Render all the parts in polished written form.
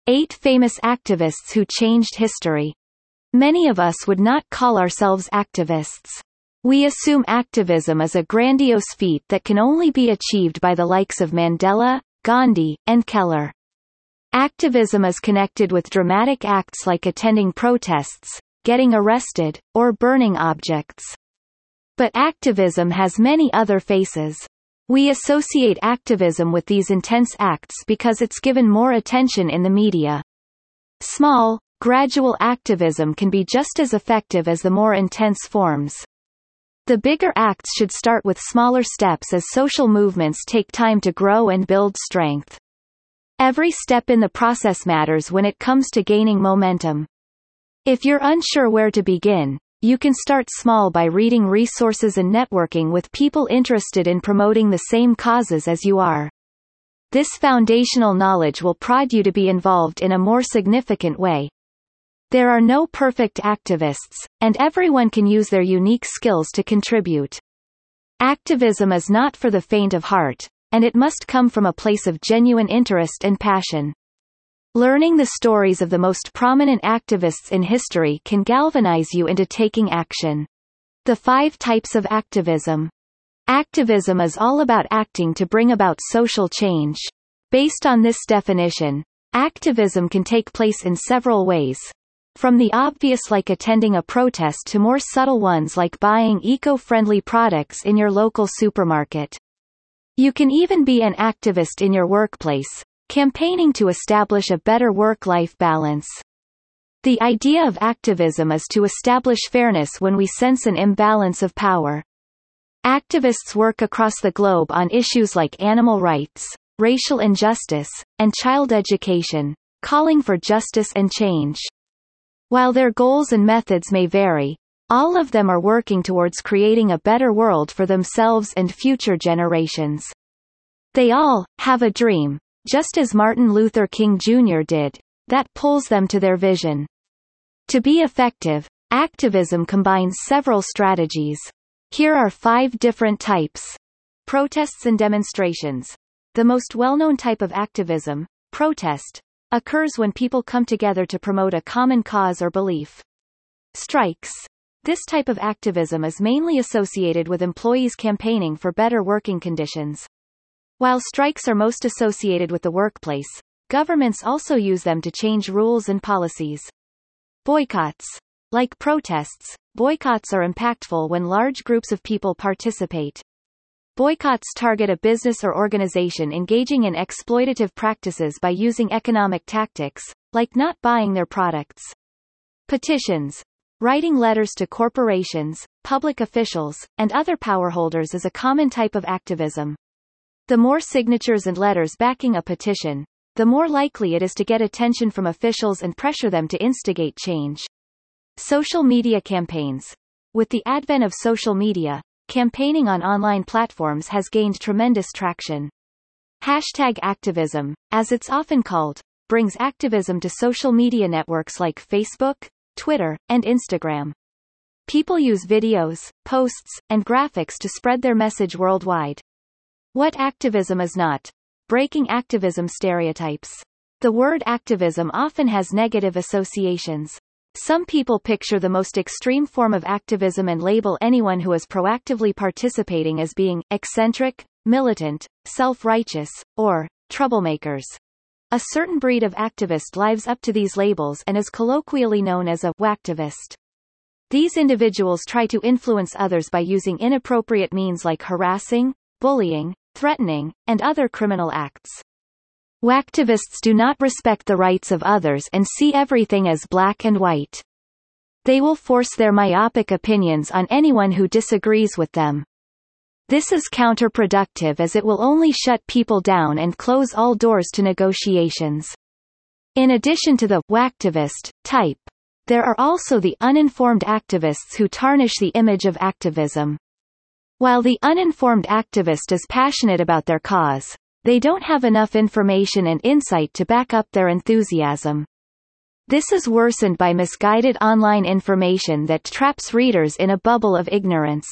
8 famous activists who changed history. Many of us would not call ourselves activists. We assume activism is a grandiose feat that can only be achieved by the likes of Mandela, Gandhi, and Keller. Activism is connected with dramatic acts like attending protests, getting arrested, or burning objects. But activism has many other faces. We associate activism with these intense acts because it's given more attention in the media. Small, gradual activism can be just as effective as the more intense forms. The bigger acts should start with smaller steps as social movements take time to grow and build strength. Every step in the process matters when it comes to gaining momentum. If you're unsure where to begin, you can start small by reading resources and networking with people interested in promoting the same causes as you are. This foundational knowledge will prod you to be involved in a more significant way. There are no perfect activists, and everyone can use their unique skills to contribute. Activism is not for the faint of heart, and it must come from a place of genuine interest and passion. Learning the stories of the most prominent activists in history can galvanize you into taking action. The 5 types of activism. Activism is all about acting to bring about social change. Based on this definition, activism can take place in several ways. From the obvious like attending a protest to more subtle ones like buying eco-friendly products in your local supermarket. You can even be an activist in your workplace, campaigning to establish a better work-life balance. The idea of activism is to establish fairness when we sense an imbalance of power. Activists work across the globe on issues like animal rights, racial injustice, and child education, calling for justice and change. While their goals and methods may vary, all of them are working towards creating a better world for themselves and future generations. They all have a dream, just as Martin Luther King Jr. did, that pulls them to their vision. To be effective, activism combines several strategies. Here are 5 different types. Protests and demonstrations. The most well-known type of activism, protest, occurs when people come together to promote a common cause or belief. Strikes. This type of activism is mainly associated with employees campaigning for better working conditions. While strikes are most associated with the workplace, governments also use them to change rules and policies. Boycotts. Like protests, boycotts are impactful when large groups of people participate. Boycotts target a business or organization engaging in exploitative practices by using economic tactics, like not buying their products. Petitions. Writing letters to corporations, public officials, and other powerholders is a common type of activism. The more signatures and letters backing a petition, the more likely it is to get attention from officials and pressure them to instigate change. Social media campaigns. With the advent of social media, campaigning on online platforms has gained tremendous traction. Hashtag activism, as it's often called, brings activism to social media networks like Facebook, Twitter, and Instagram. People use videos, posts, and graphics to spread their message worldwide. What activism is not. Breaking activism stereotypes. The word activism often has negative associations. Some people picture the most extreme form of activism and label anyone who is proactively participating as being eccentric, militant, self-righteous, or troublemakers. A certain breed of activist lives up to these labels and is colloquially known as a whacktivist. These individuals try to influence others by using inappropriate means like harassing, bullying, threatening, and other criminal acts. Whacktivists do not respect the rights of others and see everything as black and white. They will force their myopic opinions on anyone who disagrees with them. This is counterproductive as it will only shut people down and close all doors to negotiations. In addition to the whacktivist type, there are also the uninformed activists who tarnish the image of activism. While the uninformed activist is passionate about their cause, they don't have enough information and insight to back up their enthusiasm. This is worsened by misguided online information that traps readers in a bubble of ignorance.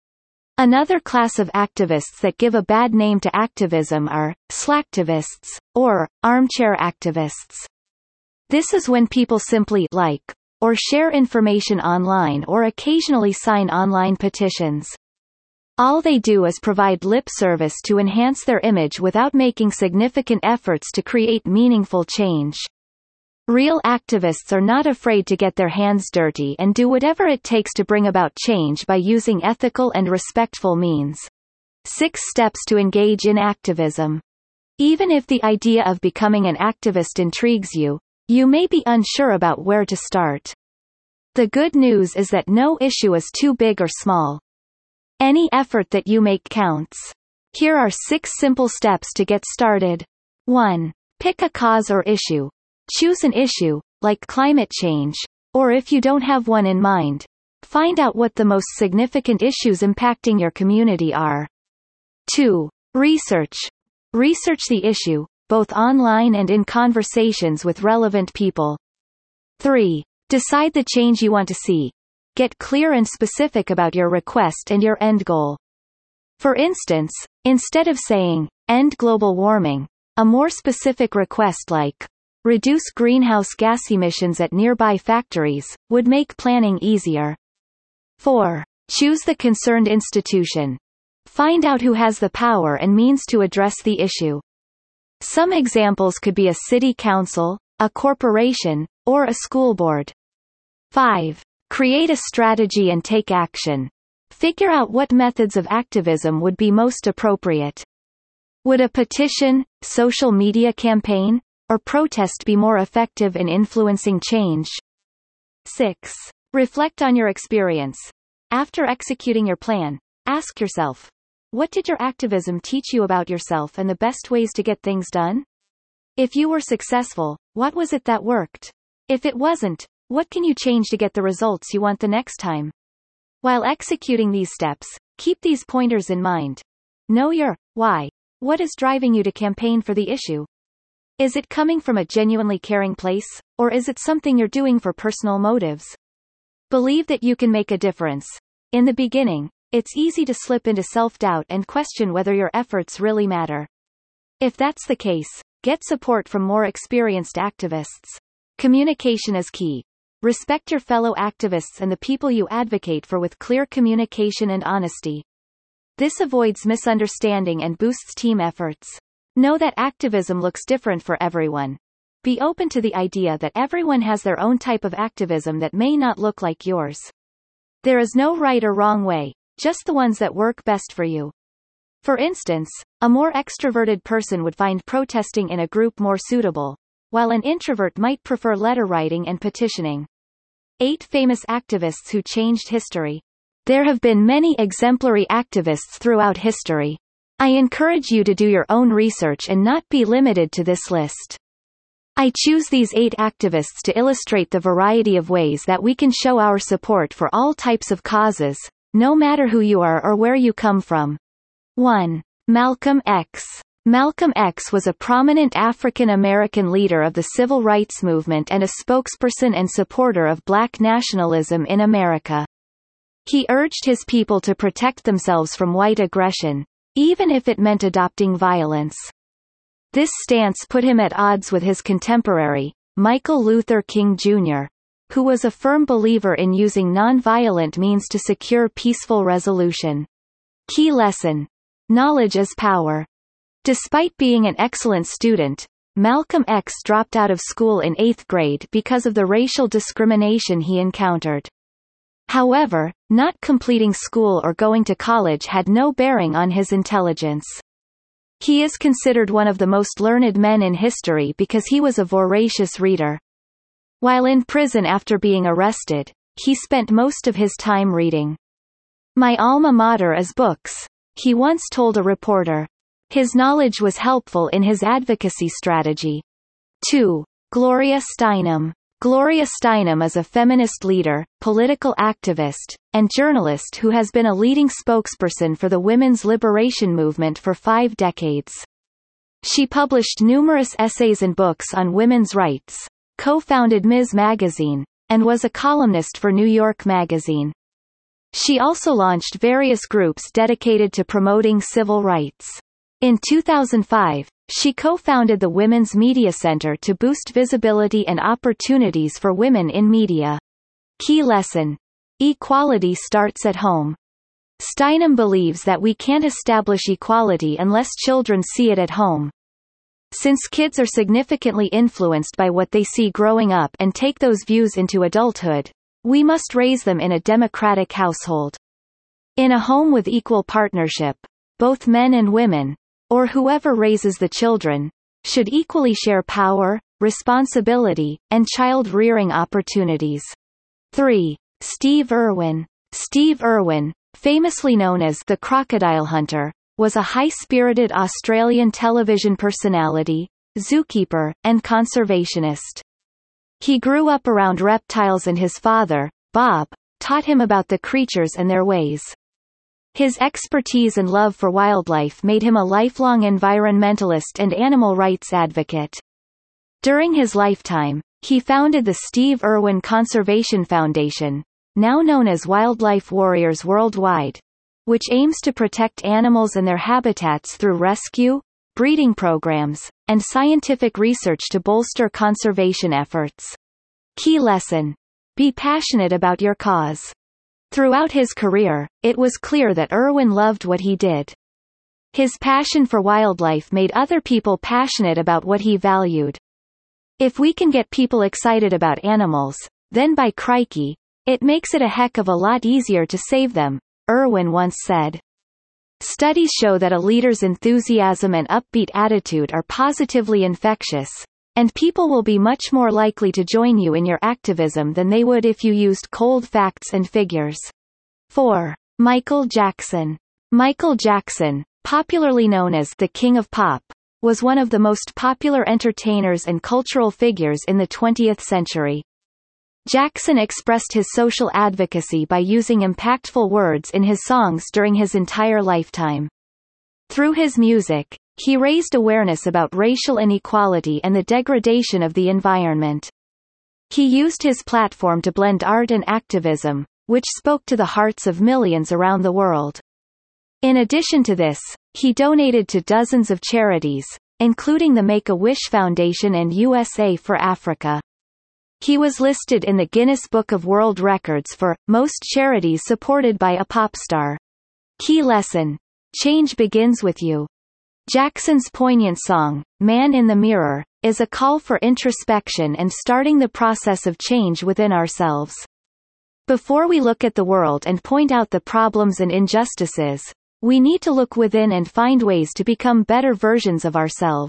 Another class of activists that give a bad name to activism are slacktivists, or armchair activists. This is when people simply like or share information online or occasionally sign online petitions. All they do is provide lip service to enhance their image without making significant efforts to create meaningful change. Real activists are not afraid to get their hands dirty and do whatever it takes to bring about change by using ethical and respectful means. 6 steps to engage in activism. Even if the idea of becoming an activist intrigues you, you may be unsure about where to start. The good news is that no issue is too big or small. Any effort that you make counts. Here are 6 simple steps to get started. 1. Pick a cause or issue. Choose an issue, like climate change, or if you don't have one in mind, find out what the most significant issues impacting your community are. 2. Research. Research the issue, both online and in conversations with relevant people. 3. Decide the change you want to see. Get clear and specific about your request and your end goal. For instance, instead of saying, "End global warming," a more specific request like, "Reduce greenhouse gas emissions at nearby factories," would make planning easier. 4. Choose the concerned institution. Find out who has the power and means to address the issue. Some examples could be a city council, a corporation, or a school board. 5. Create a strategy and take action. Figure out what methods of activism would be most appropriate. Would a petition, social media campaign, or protest be more effective in influencing change? 6. Reflect on your experience. After executing your plan, ask yourself, what did your activism teach you about yourself and the best ways to get things done? If you were successful, what was it that worked? If it wasn't, what can you change to get the results you want the next time? While executing these steps, keep these pointers in mind. Know your why. What is driving you to campaign for the issue? Is it coming from a genuinely caring place, or is it something you're doing for personal motives? Believe that you can make a difference. In the beginning, it's easy to slip into self-doubt and question whether your efforts really matter. If that's the case, get support from more experienced activists. Communication is key. Respect your fellow activists and the people you advocate for with clear communication and honesty. This avoids misunderstanding and boosts team efforts. Know that activism looks different for everyone. Be open to the idea that everyone has their own type of activism that may not look like yours. There is no right or wrong way, just the ones that work best for you. For instance, a more extroverted person would find protesting in a group more suitable, while an introvert might prefer letter writing and petitioning. 8 famous activists who changed history. There have been many exemplary activists throughout history. I encourage you to do your own research and not be limited to this list. I choose these 8 activists to illustrate the variety of ways that we can show our support for all types of causes, no matter who you are or where you come from. 1. Malcolm X. Malcolm X was a prominent African American leader of the civil rights movement and a spokesperson and supporter of black nationalism in America. He urged his people to protect themselves from white aggression, even if it meant adopting violence. This stance put him at odds with his contemporary, Michael Luther King Jr., who was a firm believer in using non-violent means to secure peaceful resolution. Key lesson: knowledge is power. Despite being an excellent student, Malcolm X dropped out of school in 8th grade because of the racial discrimination he encountered. However, not completing school or going to college had no bearing on his intelligence. He is considered one of the most learned men in history because he was a voracious reader. While in prison after being arrested, he spent most of his time reading. "My alma mater is books," he once told a reporter. His knowledge was helpful in his advocacy strategy. 2. Gloria Steinem. Gloria Steinem is a feminist leader, political activist, and journalist who has been a leading spokesperson for the women's liberation movement for 5 decades. She published numerous essays and books on women's rights, co-founded Ms. Magazine, and was a columnist for New York Magazine. She also launched various groups dedicated to promoting civil rights. In 2005, She co-founded the Women's Media Center to boost visibility and opportunities for women in media. Key lesson: equality starts at home. Steinem believes that we can't establish equality unless children see it at home. Since kids are significantly influenced by what they see growing up and take those views into adulthood, we must raise them in a democratic household. In a home with equal partnership, both men and women, or whoever raises the children, should equally share power, responsibility, and child-rearing opportunities. 3. Steve Irwin. Steve Irwin, famously known as the Crocodile Hunter, was a high-spirited Australian television personality, zookeeper, and conservationist. He grew up around reptiles and his father, Bob, taught him about the creatures and their ways. His expertise and love for wildlife made him a lifelong environmentalist and animal rights advocate. During his lifetime, he founded the Steve Irwin Conservation Foundation, now known as Wildlife Warriors Worldwide, which aims to protect animals and their habitats through rescue, breeding programs, and scientific research to bolster conservation efforts. Key lesson: be passionate about your cause. Throughout his career, it was clear that Irwin loved what he did. His passion for wildlife made other people passionate about what he valued. If we can get people excited about animals, then by crikey, it makes it a heck of a lot easier to save them, Irwin once said. Studies show that a leader's enthusiasm and upbeat attitude are positively infectious, and people will be much more likely to join you in your activism than they would if you used cold facts and figures. 4. Michael Jackson. Michael Jackson, popularly known as the King of Pop, was one of the most popular entertainers and cultural figures in the 20th century. Jackson expressed his social advocacy by using impactful words in his songs during his entire lifetime. Through his music, he raised awareness about racial inequality and the degradation of the environment. He used his platform to blend art and activism, which spoke to the hearts of millions around the world. In addition to this, he donated to dozens of charities, including the Make-A-Wish Foundation and USA for Africa. He was listed in the Guinness Book of World Records for most charities supported by a pop star. Key lesson: change begins with you. Jackson's poignant song, Man in the Mirror, is a call for introspection and starting the process of change within ourselves. Before we look at the world and point out the problems and injustices, we need to look within and find ways to become better versions of ourselves.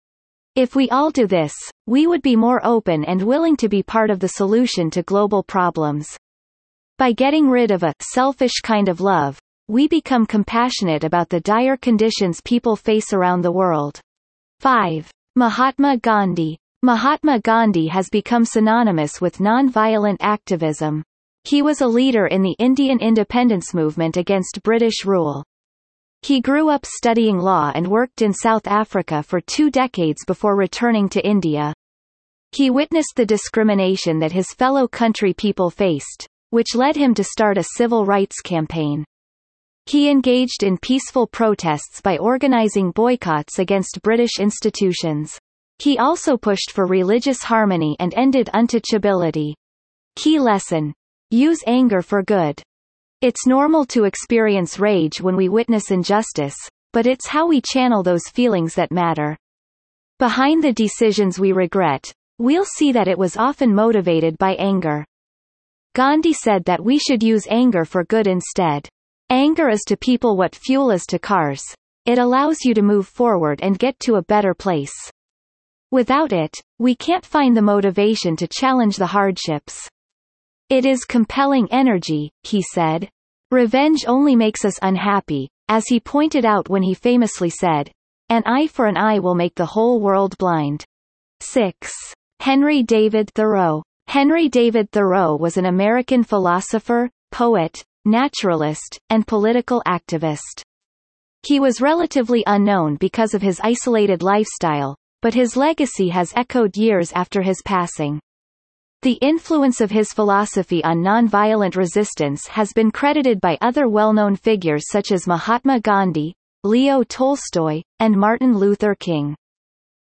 If we all do this, we would be more open and willing to be part of the solution to global problems. By getting rid of a selfish kind of love, we become compassionate about the dire conditions people face around the world. 5. Mahatma Gandhi. Mahatma Gandhi has become synonymous with non-violent activism. He was a leader in the Indian independence movement against British rule. He grew up studying law and worked in South Africa for 2 decades before returning to India. He witnessed the discrimination that his fellow country people faced, which led him to start a civil rights campaign. He engaged in peaceful protests by organizing boycotts against British institutions. He also pushed for religious harmony and ended untouchability. Key lesson: use anger for good. It's normal to experience rage when we witness injustice, but it's how we channel those feelings that matter. Behind the decisions we regret, we'll see that it was often motivated by anger. Gandhi said that we should use anger for good instead. Anger is to people what fuel is to cars. It allows you to move forward and get to a better place. Without it, we can't find the motivation to challenge the hardships. It is compelling energy, he said. Revenge only makes us unhappy, as he pointed out when he famously said, "An eye for an eye will make the whole world blind." 6. Henry David Thoreau. Henry David Thoreau was an American philosopher, poet, naturalist, and political activist. He was relatively unknown because of his isolated lifestyle, but his legacy has echoed years after his passing. The influence of his philosophy on nonviolent resistance has been credited by other well-known figures such as Mahatma Gandhi, Leo Tolstoy, and Martin Luther King.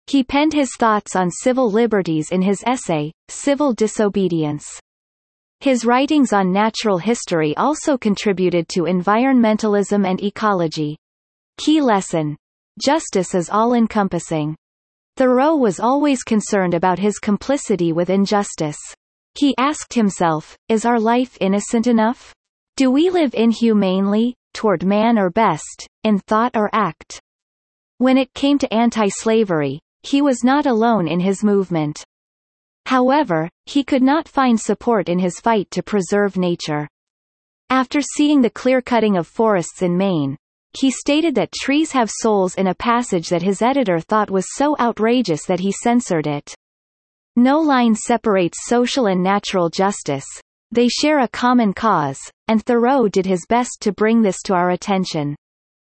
He penned his thoughts on civil liberties in his essay, Civil Disobedience. His writings on natural history also contributed to environmentalism and ecology. Key lesson: justice is all-encompassing. Thoreau was always concerned about his complicity with injustice. He asked himself, is our life innocent enough? Do we live inhumanely, toward man or best, in thought or act? When it came to anti-slavery, he was not alone in his movement. However, he could not find support in his fight to preserve nature. After seeing the clear-cutting of forests in Maine, he stated that trees have souls in a passage that his editor thought was so outrageous that he censored it. No line separates social and natural justice. They share a common cause, and Thoreau did his best to bring this to our attention.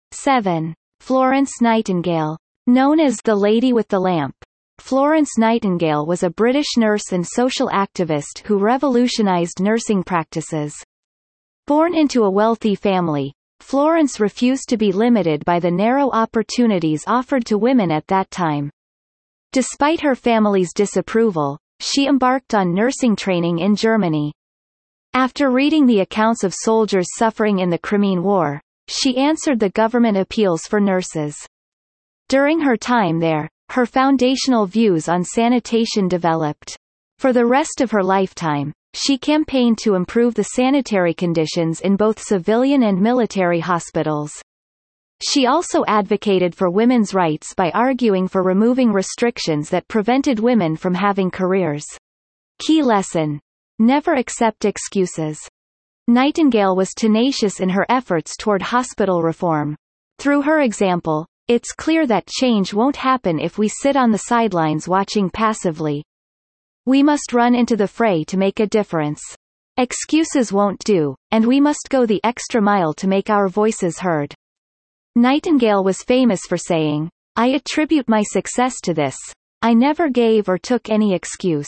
7. Florence Nightingale. Known as the Lady with the Lamp, Florence Nightingale was a British nurse and social activist who revolutionized nursing practices. Born into a wealthy family, Florence refused to be limited by the narrow opportunities offered to women at that time. Despite her family's disapproval, she embarked on nursing training in Germany. After reading the accounts of soldiers suffering in the Crimean War, she answered the government appeals for nurses. During her time there, her foundational views on sanitation developed. For the rest of her lifetime, she campaigned to improve the sanitary conditions in both civilian and military hospitals. She also advocated for women's rights by arguing for removing restrictions that prevented women from having careers. Key lesson: never accept excuses. Nightingale was tenacious in her efforts toward hospital reform. Through her example, it's clear that change won't happen if we sit on the sidelines watching passively. We must run into the fray to make a difference. Excuses won't do, and we must go the extra mile to make our voices heard. Nightingale was famous for saying, "I attribute my success to this. I never gave or took any excuse."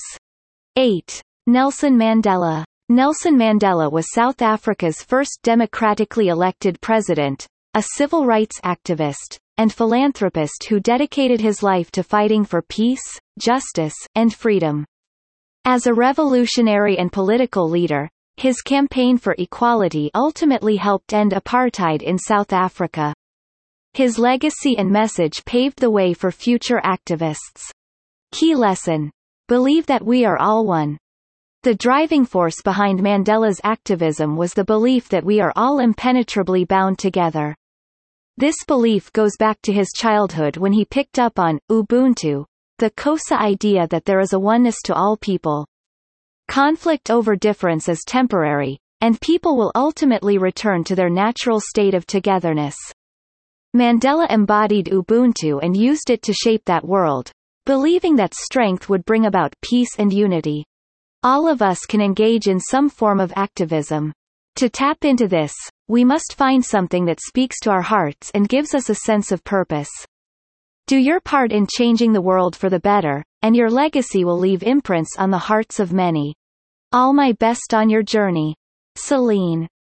8. Nelson Mandela. Nelson Mandela was South Africa's first democratically elected president, a civil rights activist, and philanthropist who dedicated his life to fighting for peace, justice, and freedom. As a revolutionary and political leader, his campaign for equality ultimately helped end apartheid in South Africa. His legacy and message paved the way for future activists. Key lesson: believe that we are all one. The driving force behind Mandela's activism was the belief that we are all impenetrably bound together. This belief goes back to his childhood when he picked up on Ubuntu, the Xhosa idea that there is a oneness to all people. Conflict over difference is temporary, and people will ultimately return to their natural state of togetherness. Mandela embodied Ubuntu and used it to shape that world, believing that strength would bring about peace and unity. All of us can engage in some form of activism. To tap into this, we must find something that speaks to our hearts and gives us a sense of purpose. Do your part in changing the world for the better, and your legacy will leave imprints on the hearts of many. All my best on your journey. Celine.